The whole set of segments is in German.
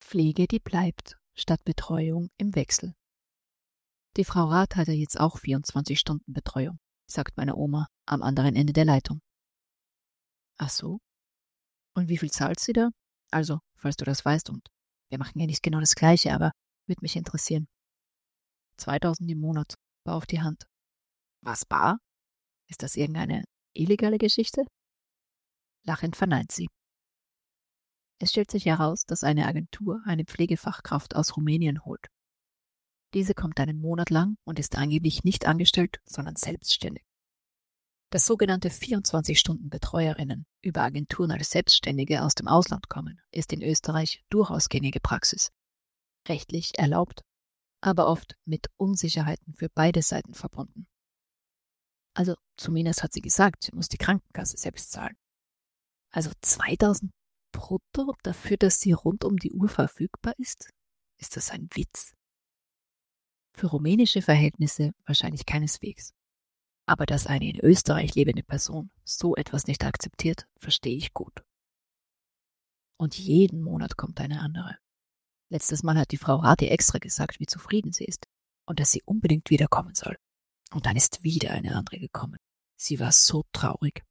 Pflege, die bleibt, statt Betreuung im Wechsel. Die Frau Rath hat ja jetzt auch 24 Stunden Betreuung, sagt meine Oma am anderen Ende der Leitung. Ach so? Und wie viel zahlt sie da? Also, falls du das weißt, und wir machen ja nicht genau das Gleiche, aber würde mich interessieren. 2.000 im Monat, bar auf die Hand. Was, bar? Ist das irgendeine illegale Geschichte? Lachend verneint sie. Es stellt sich heraus, dass eine Agentur eine Pflegefachkraft aus Rumänien holt. Diese kommt einen Monat lang und ist angeblich nicht angestellt, sondern selbstständig. Dass sogenannte 24-Stunden-Betreuerinnen über Agenturen als Selbstständige aus dem Ausland kommen, ist in Österreich durchaus gängige Praxis. Rechtlich erlaubt, aber oft mit Unsicherheiten für beide Seiten verbunden. Also zumindest hat sie gesagt, sie muss die Krankenkasse selbst zahlen. Also 2.000 brutto dafür, dass sie rund um die Uhr verfügbar ist? Ist das ein Witz? Für rumänische Verhältnisse wahrscheinlich keineswegs. Aber dass eine in Österreich lebende Person so etwas nicht akzeptiert, verstehe ich gut. Und jeden Monat kommt eine andere. Letztes Mal hat die Frau Rath extra gesagt, wie zufrieden sie ist und dass sie unbedingt wiederkommen soll. Und dann ist wieder eine andere gekommen. Sie war so traurig.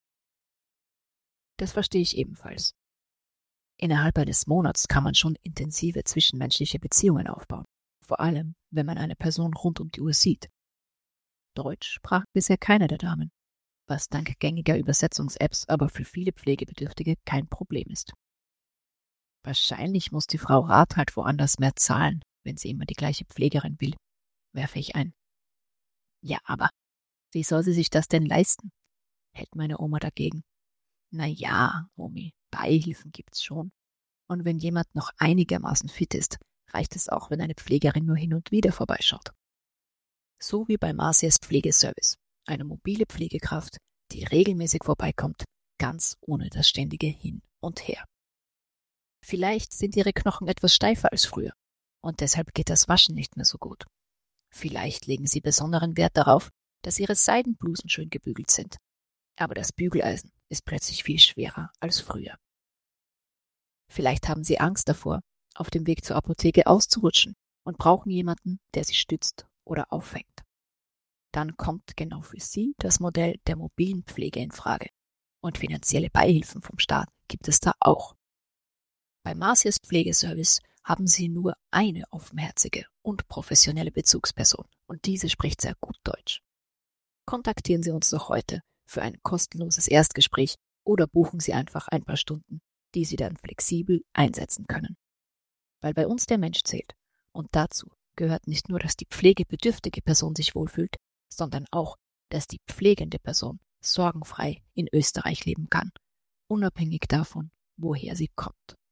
Das verstehe ich ebenfalls. Innerhalb eines Monats kann man schon intensive zwischenmenschliche Beziehungen aufbauen. Vor allem, wenn man eine Person rund um die Uhr sieht. Deutsch sprach bisher keine der Damen, was dank gängiger Übersetzungs-Apps aber für viele Pflegebedürftige kein Problem ist. Wahrscheinlich muss die Frau Rath halt woanders mehr zahlen, wenn sie immer die gleiche Pflegerin will, werfe ich ein. Ja, aber wie soll sie sich das denn leisten? Hält meine Oma dagegen. Na ja, Omi, Beihilfen gibt's schon. Und wenn jemand noch einigermaßen fit ist, reicht es auch, wenn eine Pflegerin nur hin und wieder vorbeischaut. So wie bei Marcias Pflegeservice, eine mobile Pflegekraft, die regelmäßig vorbeikommt, ganz ohne das ständige Hin und Her. Vielleicht sind ihre Knochen etwas steifer als früher und deshalb geht das Waschen nicht mehr so gut. Vielleicht legen sie besonderen Wert darauf, dass ihre Seidenblusen schön gebügelt sind. Aber das Bügeleisen ist plötzlich viel schwerer als früher. Vielleicht haben sie Angst davor, auf dem Weg zur Apotheke auszurutschen und brauchen jemanden, der sie stützt oder auffängt. Dann kommt genau für sie das Modell der mobilen Pflege in Frage. Und finanzielle Beihilfen vom Staat gibt es da auch. Bei Marcias Pflegeservice haben Sie nur eine offenherzige und professionelle Bezugsperson und diese spricht sehr gut Deutsch. Kontaktieren Sie uns doch heute für ein kostenloses Erstgespräch oder buchen Sie einfach ein paar Stunden, die Sie dann flexibel einsetzen können. Weil bei uns der Mensch zählt und dazu gehört nicht nur, dass die pflegebedürftige Person sich wohlfühlt, sondern auch, dass die pflegende Person sorgenfrei in Österreich leben kann, unabhängig davon, woher sie kommt.